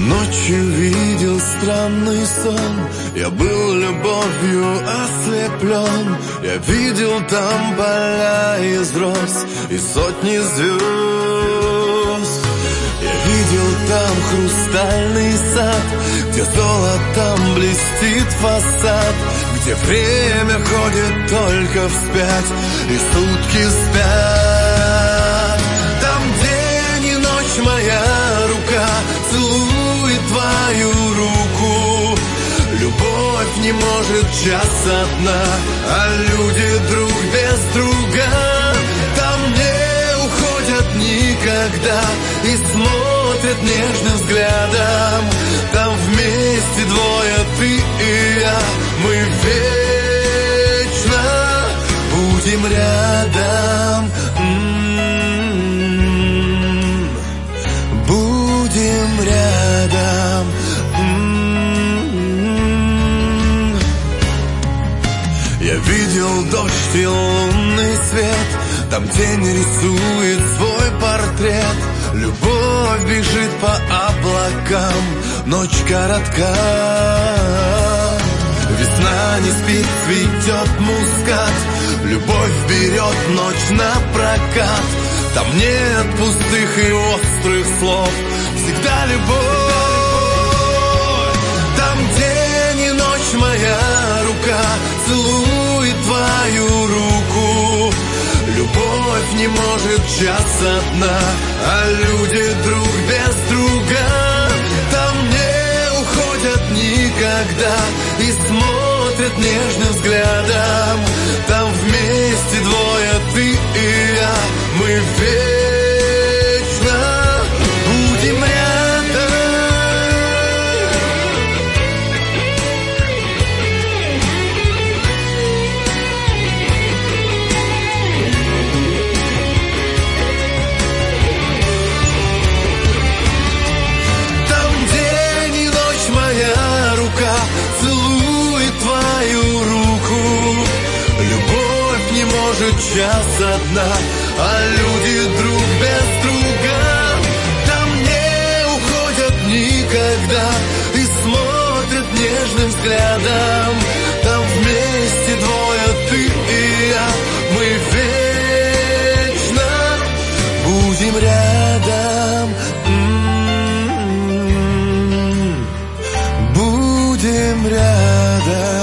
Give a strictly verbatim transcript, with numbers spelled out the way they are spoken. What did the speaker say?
Ночью видел странный сон, я был любовью ослеплен. Я видел там поля из роз и сотни звезд. Я видел там хрустальный сад, где золотом блестит фасад, где время ходит только вспять и сутки спят. Там день и ночь моя рука целует твою руку. Любовь не может час одна, а люди друг без друга. Там не уходят никогда и смотрят нежным взглядом. Там вместе двое, ты и я, мы вечно будем рядом. М-м-м. Будем рядом. М-м-м. Я видел дождь и лунный свет, там день рисует свой портрет. Любовь бежит по облакам, ночь коротка. Весна не спит, цветет мускат. Любовь берет ночь на прокат. Там нет пустых и острых слов, всегда любовь. Там день и ночь моя рука целует твою руку. Любовь не может час одна, а люди друг без друга. Там не уходят никогда и смотрят нежным взглядом. Там вместе двое, ты и я, мы вечно будем рядом. Там день и ночь моя рука целует твою руку. Любовь не может час одна, а люди друг без друга. Там не уходят никогда и смотрят нежным взглядом. Там вместе двое, ты и я, мы вечно будем рядом. М-м-м. Будем рядом.